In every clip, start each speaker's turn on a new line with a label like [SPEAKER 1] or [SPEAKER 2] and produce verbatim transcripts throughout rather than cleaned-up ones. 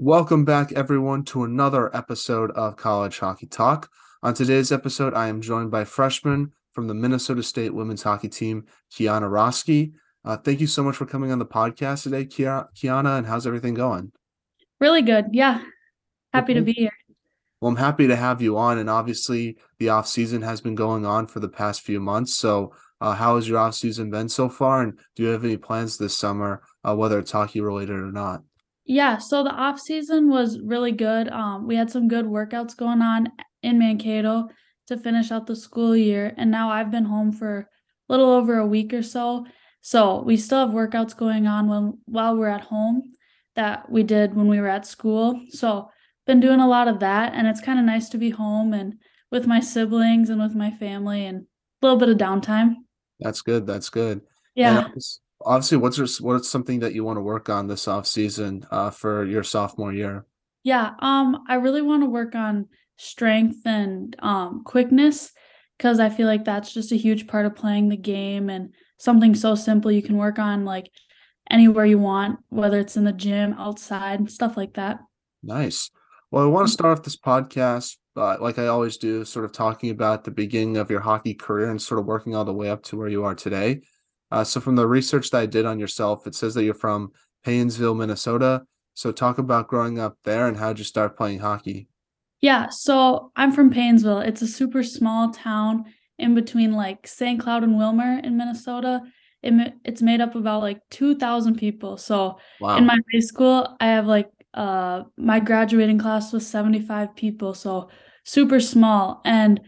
[SPEAKER 1] Welcome back, everyone, to another episode of College Hockey Talk. On today's episode, I am joined by freshman from the Minnesota State women's hockey team, Kiana Roski. Uh, thank you so much for coming on the podcast today, Kia- Kiana, and how's everything going?
[SPEAKER 2] Really good. Yeah. Happy to
[SPEAKER 1] Okay.
[SPEAKER 2] be here.
[SPEAKER 1] Well, I'm happy to have you on, and obviously the off season has been going on for the past few months. So, uh, how has your off season been so far, and do you have any plans this summer, uh, whether it's hockey related or not?
[SPEAKER 2] Yeah, so the off season was really good. Um, we had some good workouts going on in Mankato to finish out the school year, and now I've been home for a little over a week or so. So we still have workouts going on when while we're at home that we did when we were at school. So been doing a lot of that, and it's kind of nice to be home and with my siblings and with my family and a little bit of downtime.
[SPEAKER 1] That's good. That's good. And
[SPEAKER 2] Yeah.
[SPEAKER 1] obvious- obviously, what's your, what's something that you want to work on this off season uh, for your sophomore year?
[SPEAKER 2] Yeah, um, I really want to work on strength and um quickness because I feel like that's just a huge part of playing the game and something so simple you can work on like anywhere you want, whether it's in the gym, outside, stuff like that.
[SPEAKER 1] Nice. Well, I want to start off this podcast, uh, like I always do, sort of talking about the beginning of your hockey career and sort of working all the way up to where you are today. Uh, so, from the research that I did on yourself, it says that you're from Paynesville, Minnesota. So, talk about growing up there and how did you start playing hockey?
[SPEAKER 2] Yeah, so I'm from Paynesville. It's a super small town in between like Saint Cloud and Wilmer in Minnesota. It, ma- it's made up of about like two thousand people. So in
[SPEAKER 1] Wow.
[SPEAKER 2] my high school, I have like uh my graduating class was seventy-five people, so super small. And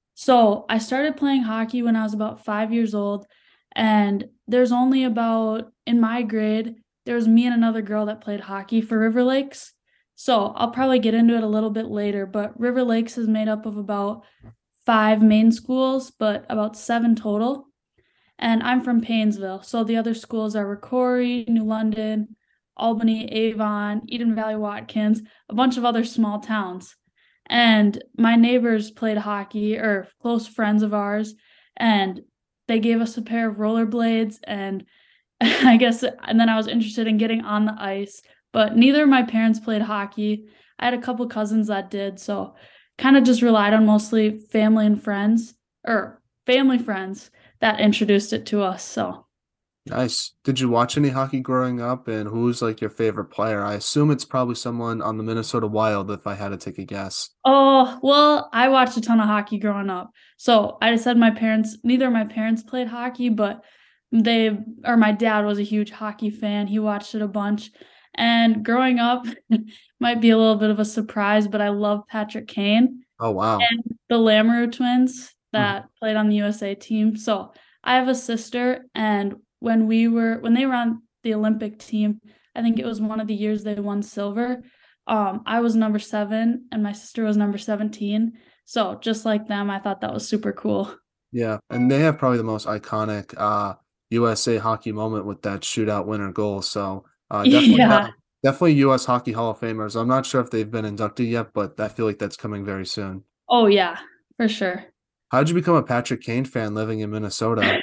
[SPEAKER 2] so I started playing hockey when I was about five years old, and there's only about in my grade, there was me and another girl that played hockey for River Lakes. So I'll probably get into it a little bit later, but River Lakes is made up of about five main schools, but about seven total. And I'm from Paynesville. So the other schools are Rocori, New London, Albany, Avon, Eden Valley, Watkins, a bunch of other small towns. And my neighbors played hockey, or close friends of ours, and they gave us a pair of rollerblades. And I guess, and then I was interested in getting on the ice, but neither of my parents played hockey. I had a couple cousins that did, so kind of just relied on mostly family and friends, or family friends that introduced it to us. So,
[SPEAKER 1] Nice. Did you watch any hockey growing up, and who's like your favorite player? I assume it's probably someone on the Minnesota Wild if I had to take a guess.
[SPEAKER 2] oh, well, I watched a ton of hockey growing up. So I just said my parents, neither of my parents played hockey, but they, or my dad was a huge hockey fan. He watched it a bunch. And growing up might be a little bit of a surprise, but I love Patrick Kane
[SPEAKER 1] Oh, wow.
[SPEAKER 2] and the Lamoureux twins
[SPEAKER 1] Hmm.
[SPEAKER 2] that played on the U S A team. So I have a sister, and when we were when they were on the Olympic team, I think it was one of the years they won silver. Um, I was number seven and my sister was number seventeen. So just like them, I thought that was super cool.
[SPEAKER 1] Yeah, and they have probably the most iconic uh U S A hockey moment with that shootout winner goal. So uh definitely uh,
[SPEAKER 2] Yeah.
[SPEAKER 1] definitely U S Hockey Hall of Famers. I'm not sure if they've been inducted yet, but I feel like that's coming very soon.
[SPEAKER 2] Oh yeah, for sure.
[SPEAKER 1] How'd you become a Patrick Kane fan living in Minnesota?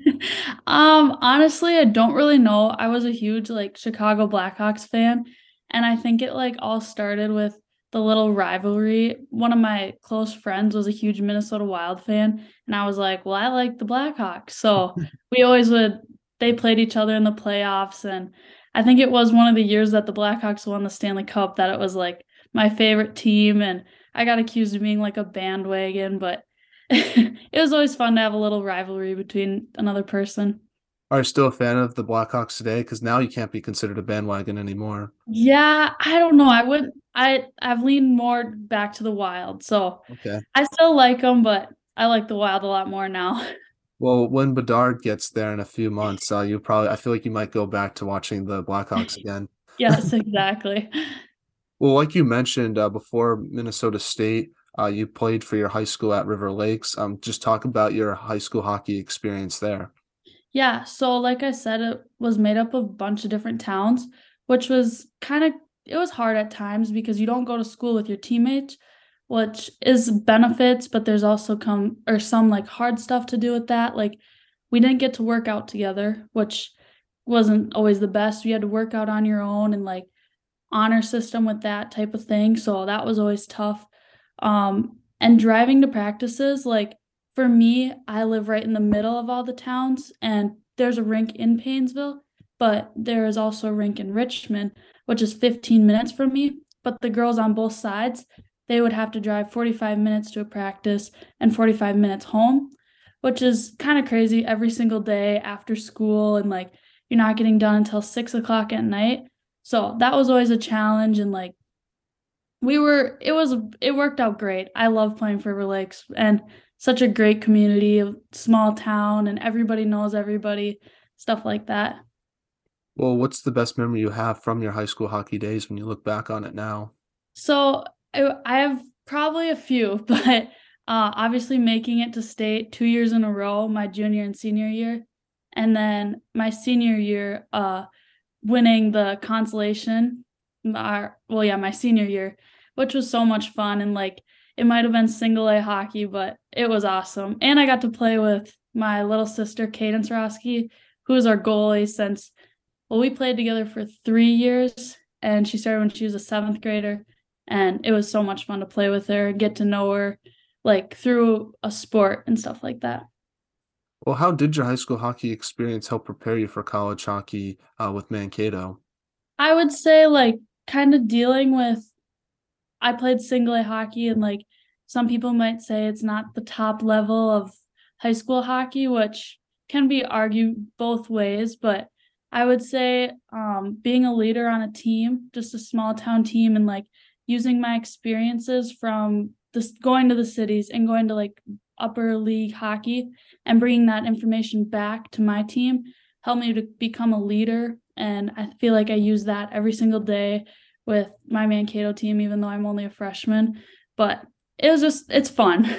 [SPEAKER 2] Um, honestly, I don't really know. I was a huge like Chicago Blackhawks fan, and I think it like all started with the little rivalry. One of my close friends was a huge Minnesota Wild fan, and I was like, "Well, I like the Blackhawks." So, we always would they played each other in the playoffs, and I think it was one of the years that the Blackhawks won the Stanley Cup that it was like my favorite team, and I got accused of being like a bandwagon, but it was always fun to have a little rivalry between another person.
[SPEAKER 1] Are you still a fan of the Blackhawks today? Because now you can't be considered a bandwagon anymore.
[SPEAKER 2] Yeah, I don't know. I would I I've leaned more back to the Wild. So
[SPEAKER 1] Okay.
[SPEAKER 2] I still like them, but I like the Wild a lot more now.
[SPEAKER 1] Well, when Bedard gets there in a few months, uh, you probably I feel like you might go back to watching the Blackhawks again.
[SPEAKER 2] Yes, exactly.
[SPEAKER 1] Well, like you mentioned uh, before Minnesota State, uh, you played for your high school at River Lakes. Um, just talk about your high school hockey experience there.
[SPEAKER 2] Yeah, so like I said, it was made up of a bunch of different towns, which was kind of it was hard at times because you don't go to school with your teammates, which is benefits, but there's also come or some like hard stuff to do with that. Like we didn't get to work out together, which wasn't always the best. You had to work out on your own and like honor system with that type of thing. So that was always tough. Um, and driving to practices, like for me, I live right in the middle of all the towns, and there's a rink in Painesville, but there is also a rink in Richmond, which is fifteen minutes from me. But the girls on both sides, they would have to drive forty-five minutes to a practice and forty-five minutes home, which is kind of crazy every single day after school. And like, you're not getting done until six o'clock at night. So that was always a challenge. And like, we were, it was, it worked out great. I love playing for River Lakes, and such a great community, a small town, and everybody knows everybody, stuff like that.
[SPEAKER 1] Well, what's the best memory you have from your high school hockey days when you look back on it now?
[SPEAKER 2] So I, I have probably a few, but uh, obviously making it to state two years in a row, my junior and senior year, and then my senior year, uh, winning the consolation. Our, well, yeah, my senior year, which was so much fun, and like it might have been single A hockey, but it was awesome. And I got to play with my little sister, Cadence Roski, who is our goalie since, well, we played together for three years, and she started when she was a seventh grader. And it was so much fun to play with her, get to know her, like through a sport and stuff like that.
[SPEAKER 1] Well, how did your high school hockey experience help prepare you for college hockey uh, with Mankato?
[SPEAKER 2] I would say, like, kind of dealing with, I played single A hockey, and like some people might say it's not the top level of high school hockey, which can be argued both ways. But I would say um, being a leader on a team, just a small town team, and like using my experiences from this going to the cities and going to like upper league hockey and bringing that information back to my team helped me to become a leader. And I feel like I use that every single day with my Mankato team, even though I'm only a freshman. But it was just, it's fun.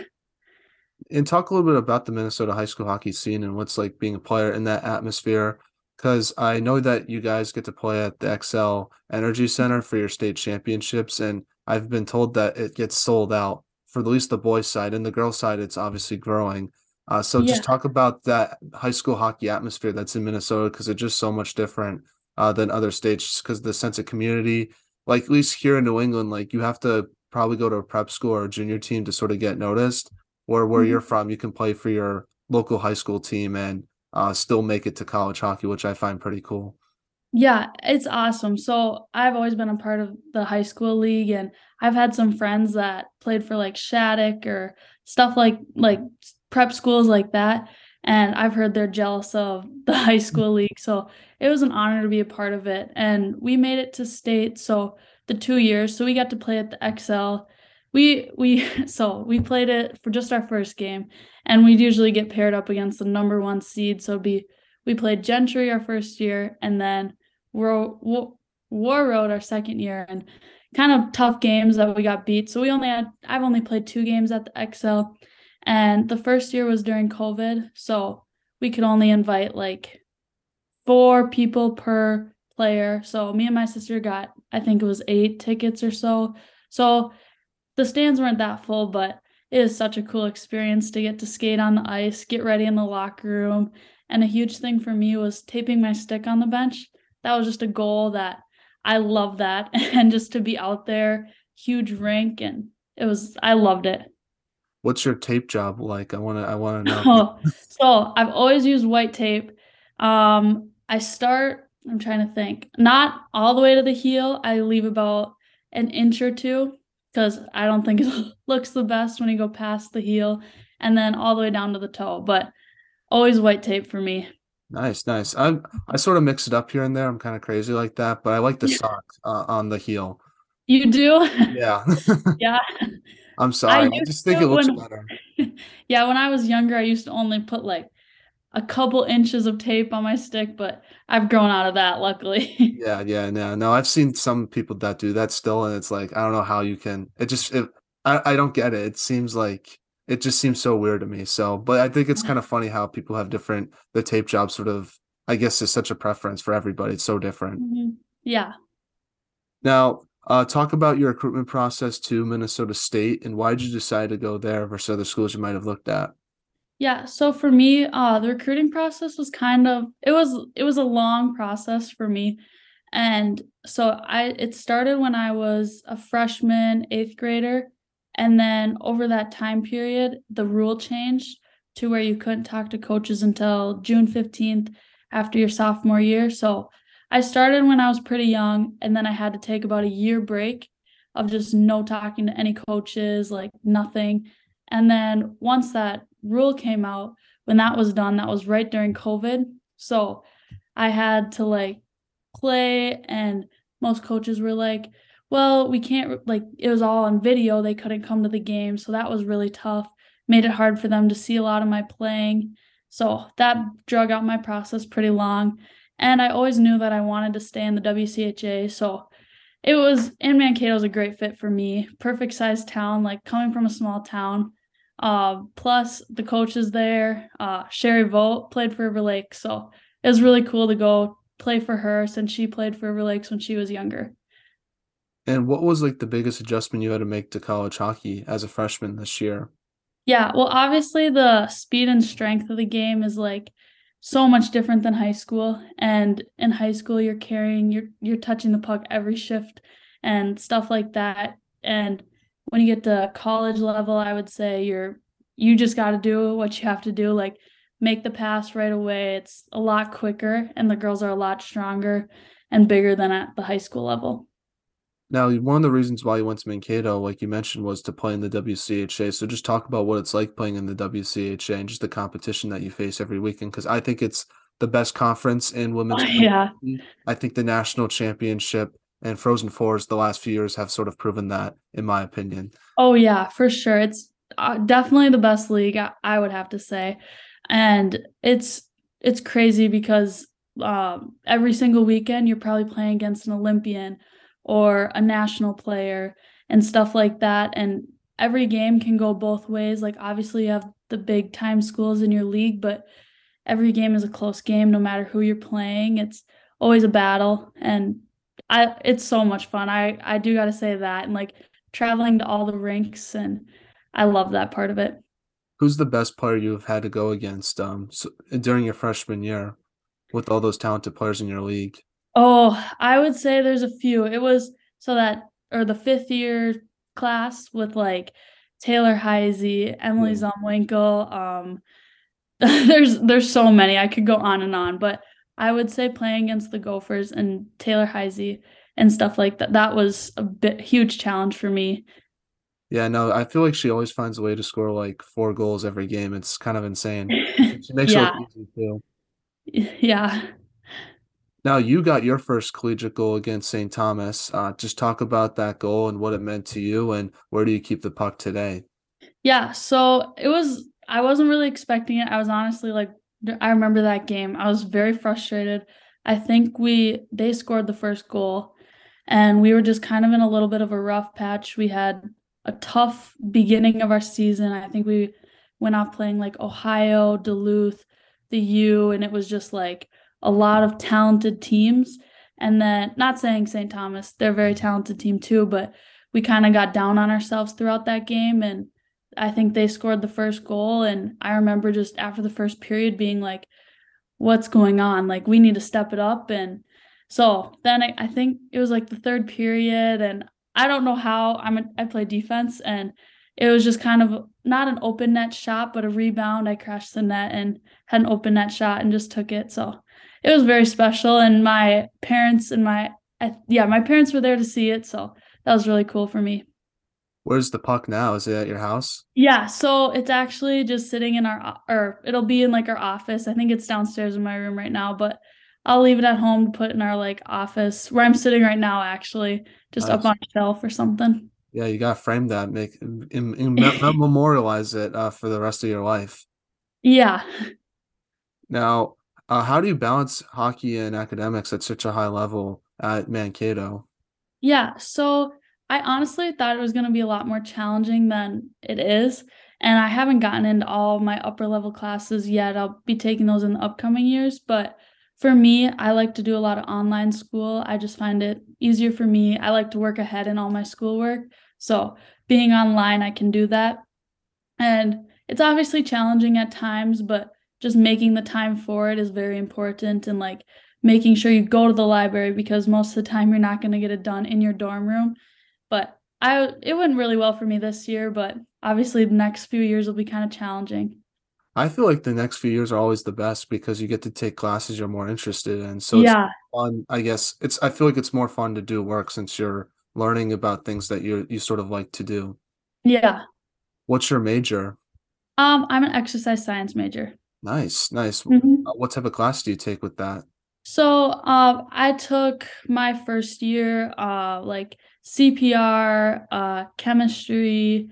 [SPEAKER 1] And talk a little bit about the Minnesota high school hockey scene and what's like being a player in that atmosphere. Because I know that you guys get to play at the Xcel Energy Center for your state championships, and I've been told that it gets sold out for at least the boys' side, and the girls' side, it's obviously growing. Uh, so
[SPEAKER 2] Yeah.
[SPEAKER 1] just talk about that high school hockey atmosphere that's in Minnesota, because it's just so much different uh, than other states, because the sense of community, like at least here in New England, like you have to probably go to a prep school or a junior team to sort of get noticed. Where where you're
[SPEAKER 2] Mhm.
[SPEAKER 1] from, you can play for your local high school team and uh, still make it to college hockey, which I find pretty cool.
[SPEAKER 2] Yeah, it's awesome. So I've always been a part of the high school league, and I've had some friends that played for like Shattuck or stuff like like prep schools like that. And I've heard they're jealous of the high school league. So it was an honor to be a part of it. And we made it to state. So the two years. So we got to play at the X L. We we so we played it for just our first game, and we'd usually get paired up against the number one seed. So it'd be we played Gentry our first year, and then War, War Road our second year, and kind of tough games that we got beat. So we only had I've only played two games at the X L, and the first year was during COVID, so we could only invite like four people per player. So me and my sister got, I think it was eight tickets or so. So the stands weren't that full, but it is such a cool experience to get to skate on the ice, get ready in the locker room. And a huge thing for me was taping my stick on the bench. That was just a goal that I love that. And just to be out there, huge rink, and it was, I loved it.
[SPEAKER 1] What's your tape job like? I wanna I wanna know.
[SPEAKER 2] Oh, so I've always used white tape. Um, I start, I'm trying to think, not all the way to the heel. I leave about an inch or two because I don't think it looks the best when you go past the heel, and then all the way down to the toe. But always white tape for me.
[SPEAKER 1] Nice, nice. I I sort of mix it up here and there. I'm kind of crazy like that, but I like the socks uh, on the heel.
[SPEAKER 2] You do?
[SPEAKER 1] Yeah.
[SPEAKER 2] Yeah.
[SPEAKER 1] I'm
[SPEAKER 2] I
[SPEAKER 1] sorry. I
[SPEAKER 2] used
[SPEAKER 1] just think it
[SPEAKER 2] to
[SPEAKER 1] looks
[SPEAKER 2] when
[SPEAKER 1] better.
[SPEAKER 2] yeah, when I was younger, I used to only put like a couple inches of tape on my stick, but I've grown out of that, luckily.
[SPEAKER 1] Yeah, yeah, no, no. I've seen some people that do that still, and it's like I don't know how you can. It just it, I I don't get it. It seems like it just seems so weird to me. So, but I think it's kind of funny how people have different the tape job sort of. I guess is such a preference for everybody. It's so different.
[SPEAKER 2] Mhm. Yeah.
[SPEAKER 1] Now, uh, talk about your recruitment process to Minnesota State and why did you decide to go there versus other schools you might have looked at?
[SPEAKER 2] Yeah, so for me, uh, the recruiting process was kind of it was it was a long process for me. And so I it started when I was a freshman, eighth grader, and then over that time period, the rule changed to where you couldn't talk to coaches until June fifteenth after your sophomore year. So I started when I was pretty young, and then I had to take about a year break of just no talking to any coaches, like nothing. And then once that rule came out, when that was done, that was right during COVID. So I had to like play, and most coaches were like, well, we can't, like, it was all on video. They couldn't come to the game. So that was really tough, made it hard for them to see a lot of my playing. So that drug out my process pretty long. And I always knew that I wanted to stay in the W C H A. So it was, and Mankato was a great fit for me. Perfect sized town, like coming from a small town. Uh, plus the coaches there, uh, Sherry Vogt played for River Lakes. So it was really cool to go play for her since she played for River Lakes when she was younger.
[SPEAKER 1] And what was like the biggest adjustment you had to make to college hockey as a freshman this year?
[SPEAKER 2] Yeah, well, obviously the speed and strength of the game is like so much different than high school. And in high school, you're carrying, you're you're touching the puck every shift and stuff like that. And when you get to college level, I would say you're you just got to do what you have to do, like make the pass right away. It's a lot quicker, and the girls are a lot stronger and bigger than at the high school level.
[SPEAKER 1] Now, one of the reasons why you went to Mankato, like you mentioned, was to play in the W C H A. So just talk about what it's like playing in the W C H A and just the competition that you face every weekend, because I think it's the best conference in women's
[SPEAKER 2] Yeah.
[SPEAKER 1] hockey. I think the national championship and Frozen Fours the last few years have sort of proven that, in my opinion.
[SPEAKER 2] Oh yeah, for sure. It's uh, definitely the best league, I, I would have to say. And it's it's crazy because um, every single weekend you're probably playing against an Olympian or a national player and stuff like that. And every game can go both ways. Like obviously you have the big time schools in your league, but every game is a close game no matter who you're playing. It's always a battle, and I it's so much fun. I I do got to say that, and like traveling to all the rinks, and I love that part of it.
[SPEAKER 1] Who's the best player you've had to go against um so, during your freshman year with all those talented players in your league?
[SPEAKER 2] Oh, I would say there's a few. It was so that or the fifth year class with like Taylor Heisey, Emily
[SPEAKER 1] Yeah.
[SPEAKER 2] Zumwinkle. Um, there's there's so many. I could go on and on, but I would say playing against the Gophers and Taylor Heisey and stuff like that. That was a bit huge challenge for me.
[SPEAKER 1] Yeah, no, I feel like she always finds a way to score like four goals every game. It's kind of insane. She makes it
[SPEAKER 2] Yeah,
[SPEAKER 1] look easy too.
[SPEAKER 2] yeah.
[SPEAKER 1] Now you got your first collegiate goal against Saint Thomas. Uh, just talk about that goal and what it meant to you, and where do you keep the puck today?
[SPEAKER 2] Yeah, so it was I wasn't really expecting it. I was honestly like I remember that game. I was very frustrated. I think we they scored the first goal, and we were just kind of in a little bit of a rough patch. We had a tough beginning of our season. I think we went off playing like Ohio, Duluth, the U, and it was just like a lot of talented teams. And then not saying Saint Thomas, they're a very talented team too, but we kind of got down on ourselves throughout that game, and I think they scored the first goal, and I remember just after the first period being like, what's going on? Like, we need to step it up. And so then I, I think it was like the third period, and I don't know how I'm a, I play defense, and it was just kind of not an open net shot, but a rebound. I crashed the net and had an open net shot and just took it. So it was very special. And my parents and my, I, yeah, my parents were there to see it. So that was really cool for me.
[SPEAKER 1] Where's the puck now? Is it at your house?
[SPEAKER 2] Yeah, so it's actually just sitting in our or it'll be in like our office. I think it's downstairs in my room right now, but I'll leave it at home to put in our like office where I'm sitting right now, actually, just up
[SPEAKER 1] Nice.
[SPEAKER 2] on a shelf or something.
[SPEAKER 1] Yeah, you got to frame that, make in, in, memorialize it uh, for the rest of your life.
[SPEAKER 2] Yeah.
[SPEAKER 1] Now, uh, how do you balance hockey and academics at such a high level at Mankato?
[SPEAKER 2] Yeah, so I honestly thought it was going to be a lot more challenging than it is, and I haven't gotten into all my upper level classes yet. I'll be taking those in the upcoming years, but for me, I like to do a lot of online school. I just find it easier for me. I like to work ahead in all my schoolwork, so being online, I can do that. And it's obviously challenging at times, but just making the time for it is very important, and like making sure you go to the library because most of the time you're not going to get it done in your dorm room. But I it went really well for me this year, but obviously the next few years will be kind of challenging.
[SPEAKER 1] I feel like the next few years are always the best because you get to take classes you're more interested in. So it's
[SPEAKER 2] Yeah.
[SPEAKER 1] fun, I guess. It's I feel like it's more fun to do work since you're learning about things that you you sort of like to do.
[SPEAKER 2] Yeah.
[SPEAKER 1] What's your major?
[SPEAKER 2] Um, I'm an exercise science major.
[SPEAKER 1] Nice, nice.
[SPEAKER 2] Mhm.
[SPEAKER 1] Uh, What type of class do you take with that?
[SPEAKER 2] So, um, I took my first year, uh, like C P R, uh, chemistry,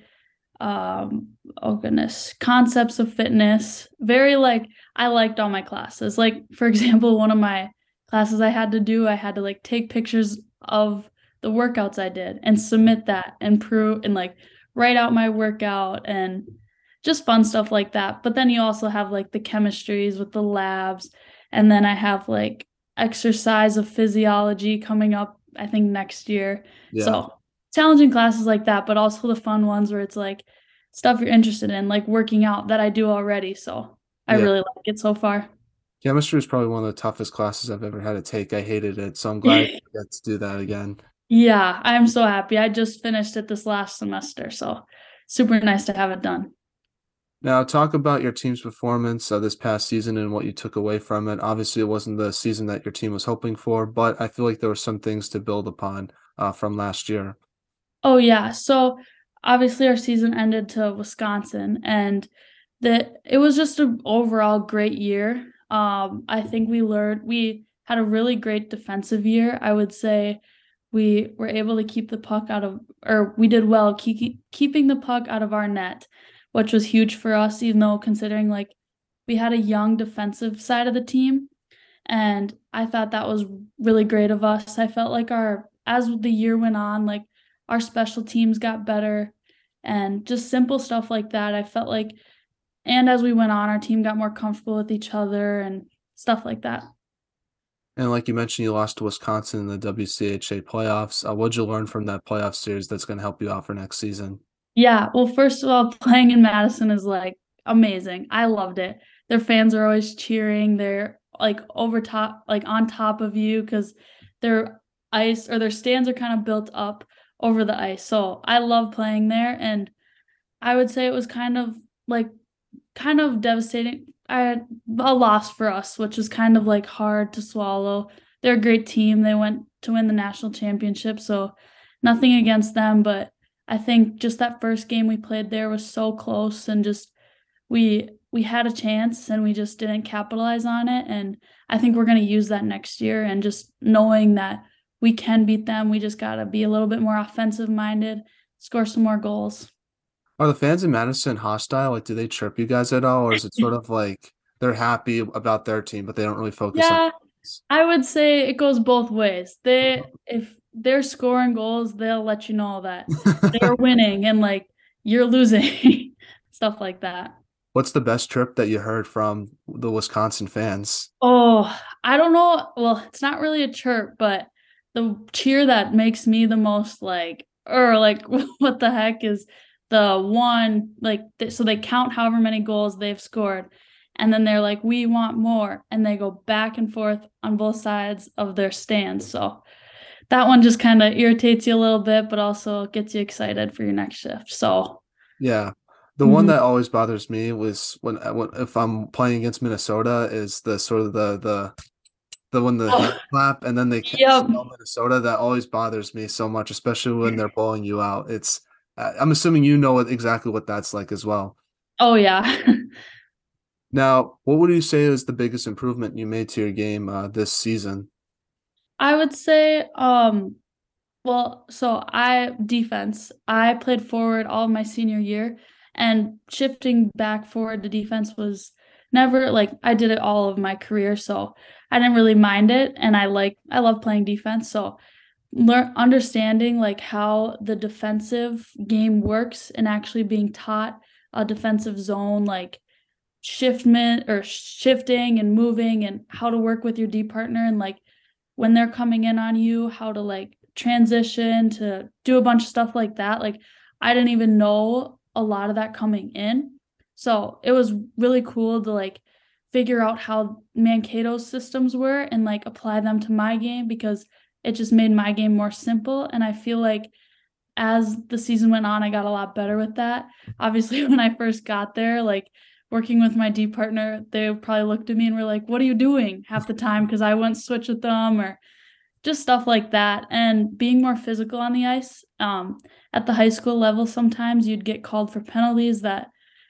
[SPEAKER 2] um, oh goodness, concepts of fitness. Very like I liked all my classes. Like for example, one of my classes I had to do, I had to like take pictures of the workouts I did and submit that and prove and like write out my workout and just fun stuff like that. But then you also have like the chemistries with the labs, and then I have like exercise of physiology coming up, I think next year.
[SPEAKER 1] Yeah.
[SPEAKER 2] So challenging classes like that, but also the fun ones where it's like stuff you're interested in, like working out that I do already. So I
[SPEAKER 1] Yeah.
[SPEAKER 2] really like it so far.
[SPEAKER 1] Chemistry is probably one of the toughest classes I've ever had to take. I hated it, so I'm glad I get to do that again.
[SPEAKER 2] Yeah, I'm so happy. I just finished it this last semester, so super nice to have it done.
[SPEAKER 1] Now, talk about your team's performance uh, this past season and what you took away from it. Obviously, it wasn't the season that your team was hoping for, but I feel like there were some things to build upon uh, from last year.
[SPEAKER 2] Oh yeah, so obviously our season ended to Wisconsin, and the it was just an overall great year. Um, I think we learned we had a really great defensive year. I would say we were able to keep the puck out of, or we did well keep, keeping the puck out of our net, which was huge for us, even though considering like we had a young defensive side of the team. And I thought that was really great of us. I felt like our, as the year went on, like our special teams got better and just simple stuff like that. I felt like, and as we went on, our team got more comfortable with each other and stuff like that.
[SPEAKER 1] And like you mentioned, you lost to Wisconsin in the W C H A playoffs. Uh, what'd you learn from that playoff series that's going to help you out for next season?
[SPEAKER 2] Yeah, well, first of all, playing in Madison is like amazing. I loved it. Their fans are always cheering. They're like over top, like on top of you because their ice or their stands are kind of built up over the ice. So I love playing there. And I would say it was kind of like kind of devastating. I had a loss for us, which is kind of like hard to swallow. They're a great team. They went to win the national championship, so nothing against them, but I think just that first game we played there was so close and just we we had a chance and we just didn't capitalize on it. And I think we're going to use that next year and just knowing that we can beat them, we just got to be a little bit more offensive minded, score some more goals.
[SPEAKER 1] Are the fans in Madison hostile? Like, do they chirp you guys at all, or is it sort of like they're happy about their team, but they don't really focus on
[SPEAKER 2] Yeah,
[SPEAKER 1] this?
[SPEAKER 2] I would say it goes both ways. They if they're scoring goals, they'll let you know that they're winning and like you're losing. Stuff like that.
[SPEAKER 1] What's the best trip that you heard from the Wisconsin fans?
[SPEAKER 2] Oh, I don't know. Well, it's not really a chirp, but the cheer that makes me the most like or like what the heck is the one like th- so they count however many goals they've scored, and then they're like we want more, and they go back and forth on both sides of their stands. So that one just kind of irritates you a little bit, but also gets you excited for your next shift. So,
[SPEAKER 1] Yeah. The one
[SPEAKER 2] mhm.
[SPEAKER 1] that always bothers me was when, uh, when if I'm playing against Minnesota is the sort of the the the when the hand
[SPEAKER 2] Oh,
[SPEAKER 1] clap and then they can't
[SPEAKER 2] yep.
[SPEAKER 1] spell Minnesota. That always bothers me so much, especially when they're blowing you out. It's uh, I'm assuming you know what, exactly what that's like as well.
[SPEAKER 2] Oh yeah.
[SPEAKER 1] Now, what would you say is the biggest improvement you made to your game uh, this season?
[SPEAKER 2] I would say, um, well, so I defense. I played forward all of my senior year, and shifting back forward to defense was never like I did it all of my career, so I didn't really mind it, and I like I love playing defense. So learn understanding like how the defensive game works and actually being taught a defensive zone like shiftment or shifting and moving and how to work with your D partner and like when they're coming in on you, how to like transition to do a bunch of stuff like that. Like I didn't even know a lot of that coming in. So it was really cool to like figure out how Mankato's systems were and like apply them to my game because it just made my game more simple. And I feel like as the season went on, I got a lot better with that. Obviously, when I first got there, like working with my D partner, they probably looked at me and were like, "What are you doing?" half the time because I wouldn't switch with them or just stuff like that. And being more physical on the ice. Um, at the high school level, sometimes you'd get called for penalties that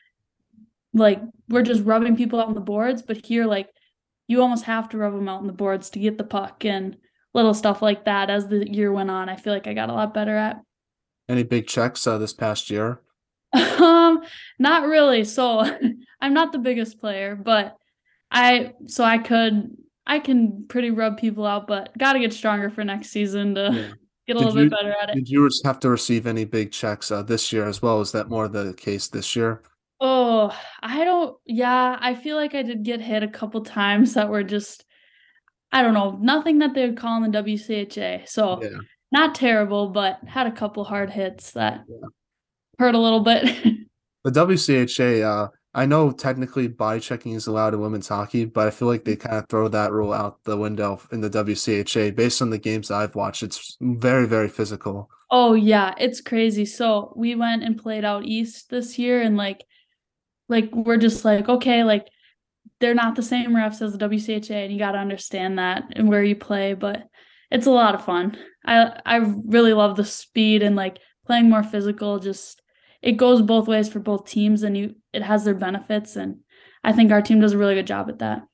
[SPEAKER 2] like we're just rubbing people out on the boards, but here, like you almost have to rub them out on the boards to get the puck and little stuff like that. As the year went on, I feel like I got a lot better at.
[SPEAKER 1] Any big checks uh, this past year?
[SPEAKER 2] Um, not really. So I'm not the biggest player, but I so I could I can pretty rub people out, but got to get stronger for next season to
[SPEAKER 1] Yeah.
[SPEAKER 2] get a
[SPEAKER 1] Did
[SPEAKER 2] little bit
[SPEAKER 1] you
[SPEAKER 2] better at it.
[SPEAKER 1] did you have to receive any big checks uh, this year as well? Is that more the case this year?
[SPEAKER 2] Oh, I don't, yeah, I feel like I did get hit a couple times that were just, I don't know, nothing that they would call in the W C H A. So
[SPEAKER 1] Yeah.
[SPEAKER 2] not terrible, but had a couple hard hits that hurt a little bit.
[SPEAKER 1] The W C H A, uh, I know technically body checking is allowed in women's hockey, but I feel like they kind of throw that rule out the window in the W C H A. Based on the games I've watched, it's very, very physical.
[SPEAKER 2] Oh yeah, it's crazy. So we went and played out east this year and like like we're just like, okay, like they're not the same refs as the W C H A and you got to understand that and where you play, but it's a lot of fun. I I really love the speed and like playing more physical, just it goes both ways for both teams and you it has their benefits and I think our team does a really good job at that.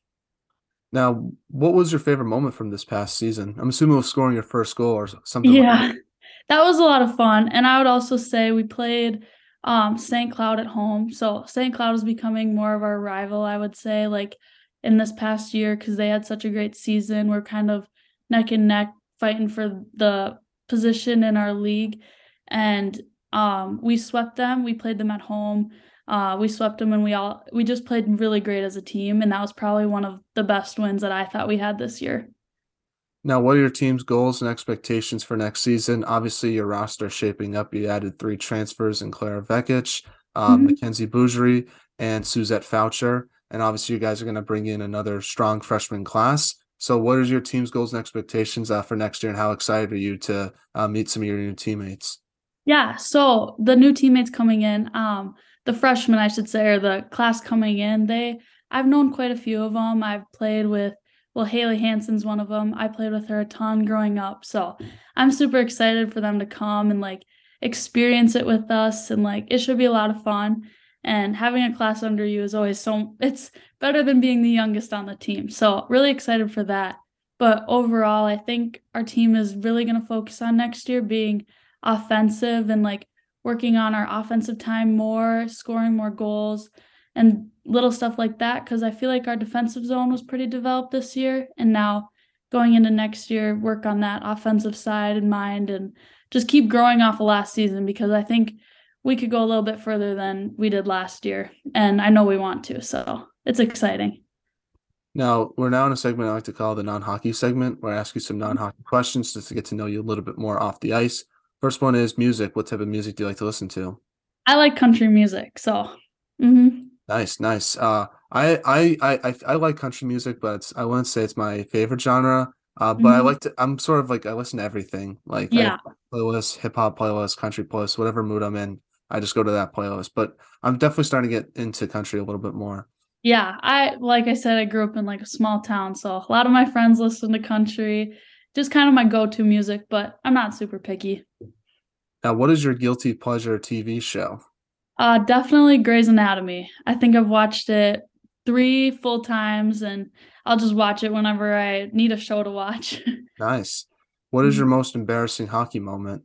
[SPEAKER 1] Now, what was your favorite moment from this past season? I'm assuming it was scoring your first goal or something like
[SPEAKER 2] Yeah. That was a lot of fun. And I would also say we played um Saint Cloud at home. So Saint Cloud is becoming more of our rival, I would say, like in this past year, because they had such a great season. We're kind of neck and neck fighting for the position in our league. And um we swept them. We played them at home. Uh we swept them and we all we just played really great as a team. And that was probably one of the best wins that I thought we had this year.
[SPEAKER 1] Now, what are your team's goals and expectations for next season? Obviously, your roster is shaping up. You added three transfers in Clara Vekic, um,
[SPEAKER 2] Mhm.
[SPEAKER 1] Mackenzie Bougerie, and Suzette Foucher. And obviously, you guys are going to bring in another strong freshman class. So, what are your team's goals and expectations uh, for next year, and how excited are you to uh, meet some of your new teammates?
[SPEAKER 2] Yeah, so the new teammates coming in, um, the freshmen, I should say, or the class coming in, they I've known quite a few of them. I've played with, well, Haley Hansen's one of them. I played with her a ton growing up. So I'm super excited for them to come and like experience it with us. And like it should be a lot of fun. And having a class under you is always so, it's better than being the youngest on the team. So really excited for that. But overall, I think our team is really going to focus on next year being offensive and like working on our offensive time more, scoring more goals and little stuff like that. Cause I feel like our defensive zone was pretty developed this year. And now going into next year, work on that offensive side in mind and just keep growing off of last season because I think we could go a little bit further than we did last year. And I know we want to. So it's exciting.
[SPEAKER 1] Now, we're now in a segment I like to call the non hockey segment, where I ask you some non hockey questions just to get to know you a little bit more off the ice. First one is music. What type of music do you like to listen to?
[SPEAKER 2] I like country music. So, mhm.
[SPEAKER 1] Nice, nice. Uh, I, I, I, I I like country music, but it's, I wouldn't say it's my favorite genre. Uh, but I
[SPEAKER 2] Mhm.
[SPEAKER 1] like to. I'm sort of like I listen to everything. Like I have
[SPEAKER 2] Yeah.
[SPEAKER 1] playlists, hip hop playlists, country playlists, whatever mood I'm in. I just go to that playlist. But I'm definitely starting to get into country a little bit more.
[SPEAKER 2] Yeah, I like I said, I grew up in like a small town, so a lot of my friends listen to country, just kind of my go-to music, but I'm not super picky.
[SPEAKER 1] Now, what is your guilty pleasure T V show?
[SPEAKER 2] Uh, definitely Grey's Anatomy. I think I've watched it three full times, and I'll just watch it whenever I need a show to watch.
[SPEAKER 1] Nice. What is your most embarrassing hockey moment?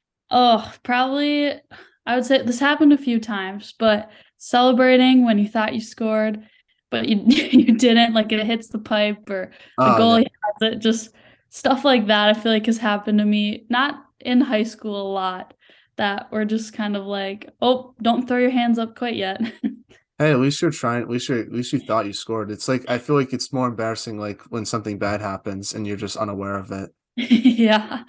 [SPEAKER 2] Oh, probably I would say this happened a few times, but celebrating when you thought you scored, but you you didn't, like it hits the pipe or the
[SPEAKER 1] Oh yeah.
[SPEAKER 2] goalie has it, just stuff like that I feel like has happened to me, not in high school a lot, that we're just kind of like, oh, don't throw your hands up quite yet.
[SPEAKER 1] Hey, at least you're trying. At least you're. At least you thought you scored. It's like I feel like it's more embarrassing, like when something bad happens and you're just unaware of it.
[SPEAKER 2] Yeah.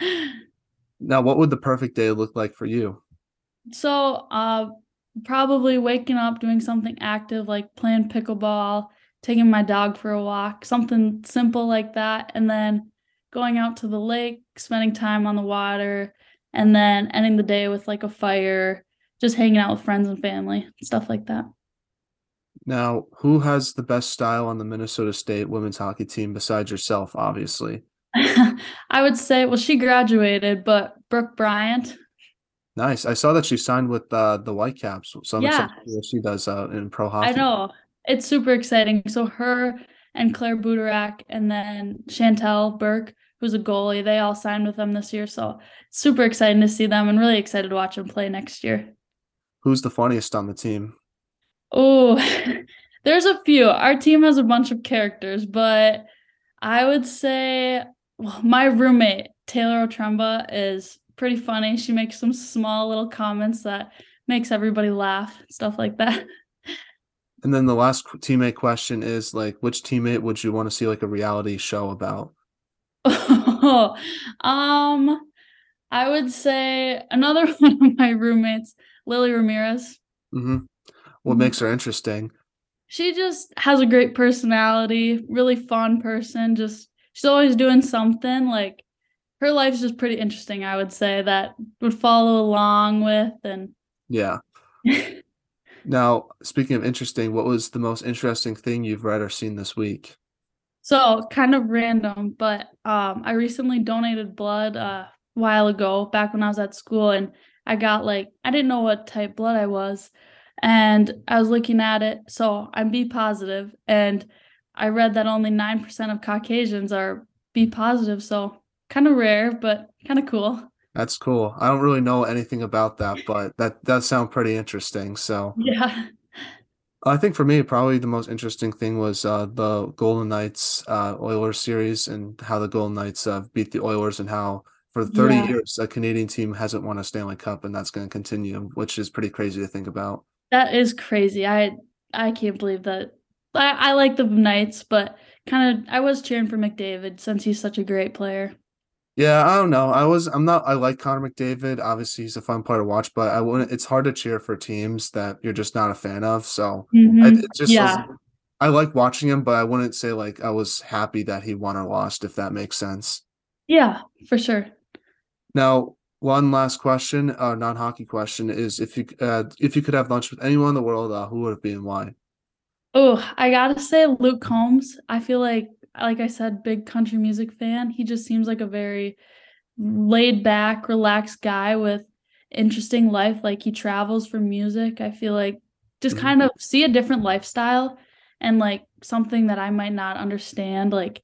[SPEAKER 1] Now, what would the perfect day look like for you?
[SPEAKER 2] So, uh, probably waking up, doing something active like playing pickleball, taking my dog for a walk, something simple like that. And then going out to the lake, spending time on the water, and then ending the day with like a fire, just hanging out with friends and family, stuff like that.
[SPEAKER 1] Now, who has the best style on the Minnesota State women's hockey team besides yourself, obviously?
[SPEAKER 2] I would say, well, she graduated, but Brooke Bryant.
[SPEAKER 1] Nice. I saw that she signed with uh, the Whitecaps, so I'm excited
[SPEAKER 2] Yeah,
[SPEAKER 1] to see what she does uh, in pro
[SPEAKER 2] I
[SPEAKER 1] hockey.
[SPEAKER 2] know. It's super exciting. So her and Claire Butorak and then Chantel Burke, who's a goalie, they all signed with them this year. So super exciting to see them and really excited to watch them play next year.
[SPEAKER 1] Who's the funniest on the team?
[SPEAKER 2] Oh, there's a few. Our team has a bunch of characters, but I would say, well, my roommate, Taylor Otremba, is pretty funny. She makes some small little comments that makes everybody laugh, stuff like that.
[SPEAKER 1] And then the last teammate question is like, which teammate would you want to see like a reality show about?
[SPEAKER 2] um, I would say another one of my roommates, Lily Ramirez.
[SPEAKER 1] Hmm. What makes her interesting?
[SPEAKER 2] She just has a great personality, really fun person. Just she's always doing something. Like her life's just pretty interesting, I would say, that would follow along with and
[SPEAKER 1] Yeah. Now, speaking of interesting, what was the most interesting thing you've read or seen this week?
[SPEAKER 2] so kind of random, but um I recently donated blood uh, a while ago, back when I was at school, and I got like I didn't know what type blood I was, and I was looking at it, so I'm B positive, and I read that only nine percent of Caucasians are B positive, so kind of rare, but kind of cool.
[SPEAKER 1] That's cool. I don't really know anything about that, but that does sound pretty interesting. So
[SPEAKER 2] Yeah.
[SPEAKER 1] I think for me, probably the most interesting thing was uh, the Golden Knights uh, Oilers series and how the Golden Knights uh, beat the Oilers and how for thirty
[SPEAKER 2] Yeah.
[SPEAKER 1] years a Canadian team hasn't won a Stanley Cup and that's going to continue, which is pretty crazy to think about.
[SPEAKER 2] That is crazy. I I can't believe that. I, I like the Knights, but kind of I was cheering for McDavid since he's such a great player.
[SPEAKER 1] Yeah, I don't know. I was I'm not I like Connor McDavid. Obviously, he's a fun player to watch, but I wouldn't it's hard to cheer for teams that you're just not a fan of. So I
[SPEAKER 2] Hmm.
[SPEAKER 1] it just was
[SPEAKER 2] Yeah.
[SPEAKER 1] I like watching him, but I wouldn't say like I was happy that he won or lost, if that makes sense.
[SPEAKER 2] Yeah, for sure.
[SPEAKER 1] Now, one last question, uh, non-hockey question is if you uh, if you could have lunch with anyone in the world, uh, who would it be and why?
[SPEAKER 2] Oh, I gotta say Luke Combs. I feel like, like I said, big country music fan. He just seems like a very laid back, relaxed guy with interesting life. Like he travels for music. I feel like just
[SPEAKER 1] Mhm.
[SPEAKER 2] kind of see a different lifestyle and like something that I might not understand, like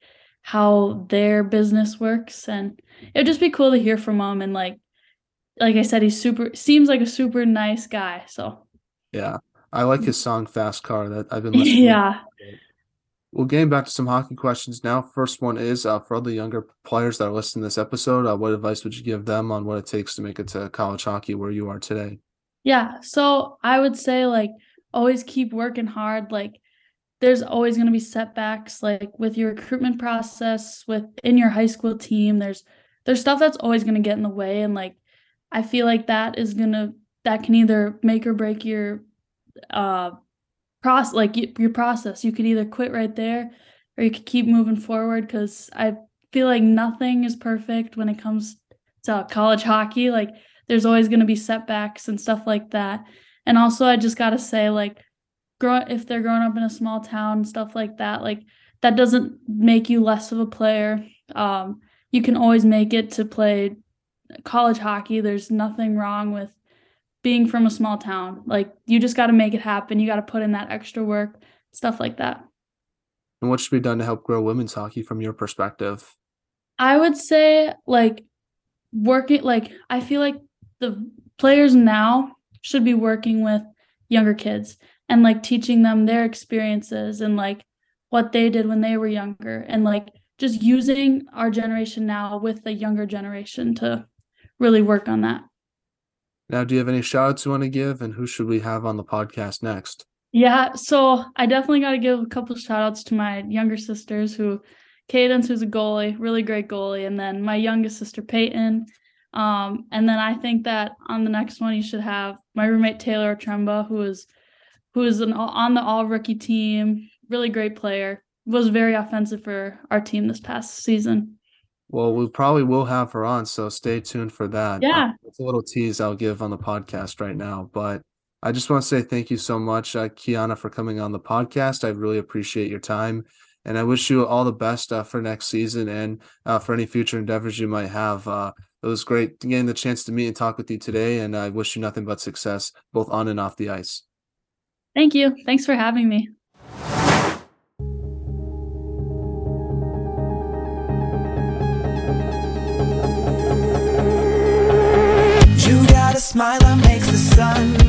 [SPEAKER 2] how their business works. And it'd just be cool to hear from him. And like like I said, he's super seems like a super nice guy. So
[SPEAKER 1] Yeah, I like his song "Fast Car" that I've been listening
[SPEAKER 2] yeah.
[SPEAKER 1] to. Well, getting back to some hockey questions now. First one is uh, for all the younger players that are listening to this episode, uh, what advice would you give them on what it takes to make it to college hockey where you are today?
[SPEAKER 2] Yeah. So I would say like always keep working hard. Like there's always going to be setbacks like with your recruitment process within your high school team. There's there's stuff that's always going to get in the way, and like I feel like that is going to that can either make or break your uh process like y- your process. You could either quit right there or you could keep moving forward, cuz I feel like nothing is perfect when it comes to college hockey. Like there's always going to be setbacks and stuff like that. And also I just got to say like grow if they're growing up in a small town and stuff like that, like that doesn't make you less of a player. Um, you can always make it to play college hockey. There's nothing wrong with being from a small town. Like you just got to make it happen. You got to put in that extra work, stuff like that.
[SPEAKER 1] And what should be done to help grow women's hockey from your perspective?
[SPEAKER 2] I would say like working like I feel like the players now should be working with younger kids and like teaching them their experiences and like what they did when they were younger, and like just using our generation now with the younger generation to really work on that.
[SPEAKER 1] Now, do you have any shout outs you want to give, and who should we have on the podcast next?
[SPEAKER 2] Yeah, so I definitely got to give a couple shout outs to my younger sisters, who Cadence, who's a goalie, really great goalie, and then my youngest sister Peyton. Um, and then I think that on the next one you should have my roommate Taylor Tremba, who is who is an, on the all rookie team, really great player. Was very offensive for our team this past season.
[SPEAKER 1] Well, we probably will have her on, so stay tuned for that. Uh,
[SPEAKER 2] Yeah.
[SPEAKER 1] it's a little tease I'll give on the podcast right now, but I just want to say thank you so much, uh, Kiana, for coming on the podcast. I really appreciate your time, and I wish you all the best uh, for next season and uh, for any future endeavors you might have. Uh, it was great getting the chance to meet and talk with you today, and I wish you nothing but success, both on and off the ice.
[SPEAKER 2] Thank you. Thanks for having me.
[SPEAKER 3] You got a smile that makes the sun